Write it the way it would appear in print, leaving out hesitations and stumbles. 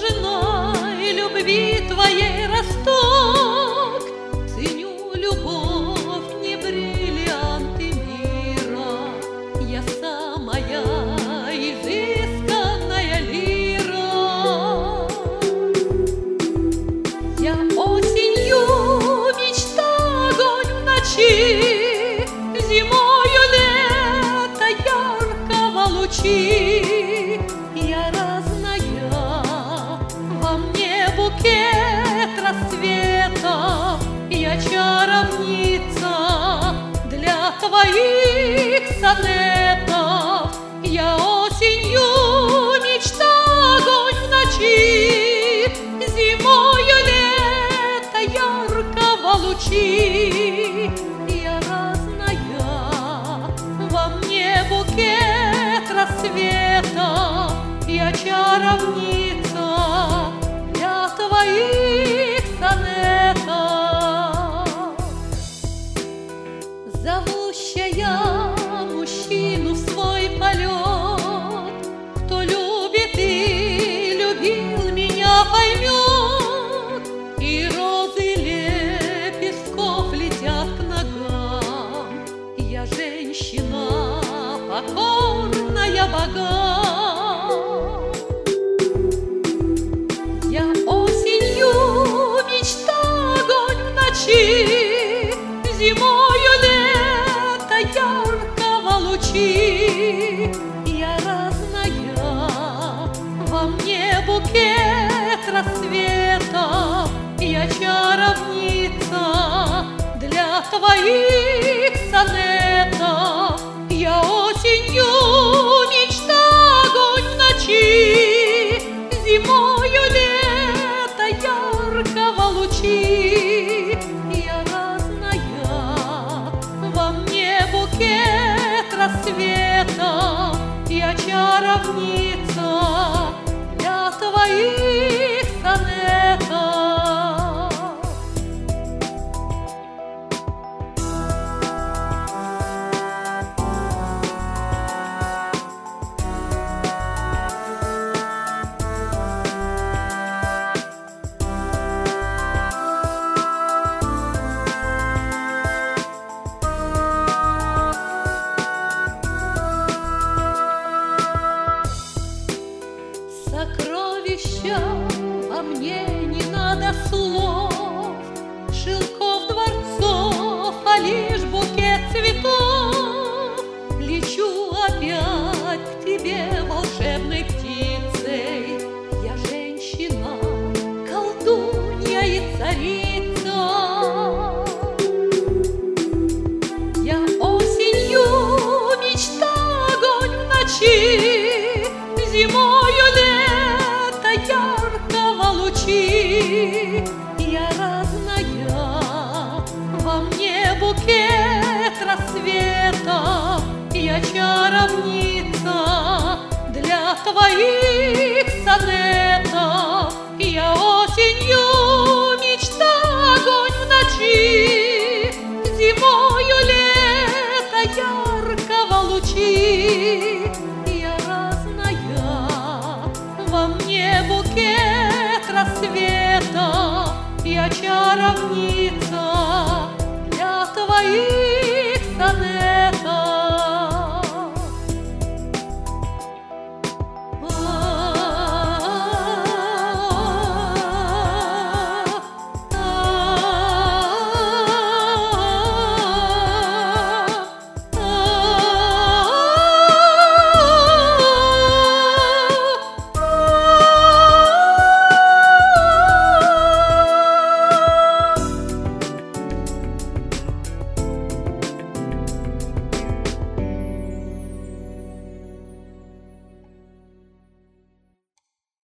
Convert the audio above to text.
нежной любви твоей росток. Ценю любовь, не бриллианты мира, я самая изысканная лира. Я осенью мечта, огонь в ночи, зимою лето яркого лучи. Я разная, во мне букет рассвета, я чаровница для твоих сонетов. Я осенью мечта, огонь в ночи, зимою лето яркого лучи. Я разная, во мне букет рассвета, я чаровница для твоих сонетов. Зовущая мужчину в свой полет, кто любит и любил меня, поймет. И розы лепестков летят к ногам, я женщина, покорная богам. Я осенью мечта, огонь в ночи, зимою лето яркого лучи. Я разная, во мне букет рассвета, я чаровница для твоих сонетов. Я осенью мечта, огонь в ночи, зимою лето яркого лучи. Я разная, во мне букет рассвета, я чаровница для твоих сонетов. Сокровища, а мне не надо слов, шелков дворцов, а лишь букет цветов. Лечу опять к тебе волшебной птицей, я женщина, колдунья и царица. Я осенью мечта, огонь в ночи, зимою лето яркого лучи. Я разная, во мне букет рассвета, я чаровница для твоих сонетов. Я осенью мечта, огонь в ночи, зимою лето яркого лучи. Я разная, во мне букет рассвета, я чаровница